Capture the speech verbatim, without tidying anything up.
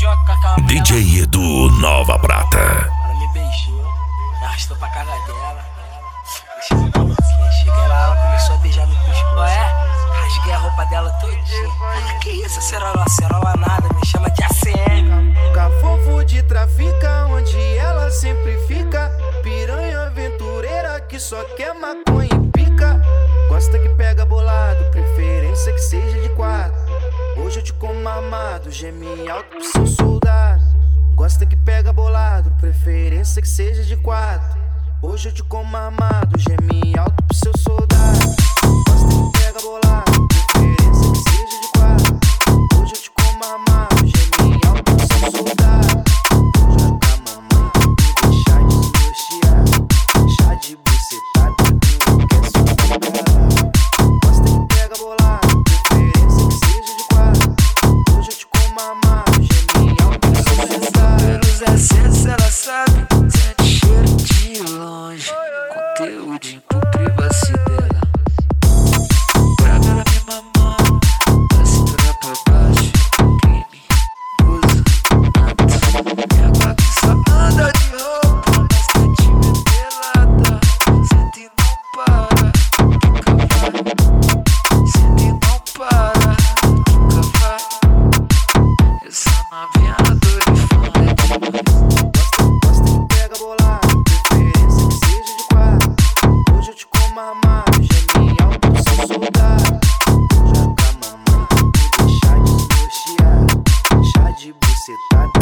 D J Edu Nova Prata. Ela me beijou, me arrastou pra casa dela. Cheguei lá, ela começou a beijar no pescoço. É, rasguei a roupa dela todinha. Ela, que isso, acerola, acerola nada, me chama de A C M. Cafofo de trafica, onde ela sempre fica. Piranha aventureira que só quer maconha e pica. Gosta que pega bolado, preferência que seja de quatro. Hoje eu te como armado, geme alto pro seu soldado. Gosta que pega bolado, preferência que seja de quatro. Hoje eu te como armado, geme alto pro seu soldado. Gosta que pega bolado, preferência que seja de quatro. Hoje eu te como armado, geme alto pro seu soldado. Joga a mamãe, me deixar desnortear. Chá de bucetada, tu quer soltar caralho. Gosta que pega bolado, preferência que seja de quatro. Hoje eu te como armado, geme alto pro seu soldado. Pelos acessos ela sabe, sente cheiro de longe. Conteúdo com privacidade. Pra ver ela me mamando, da cintura pra baixo. Crime, usa, mata. E agora que só anda de roupa, mas que te vê pelada. Senta e não para, nunca vai. Senta e não para, nunca vai. Essa novinha dor e fome é demais. Gosta que pega bolado, preferência que seja de quatro. Hoje eu te como armado, geme alto pro seu soldado. Joga a mamãe, me deixar desnortear. Chá de bucetada,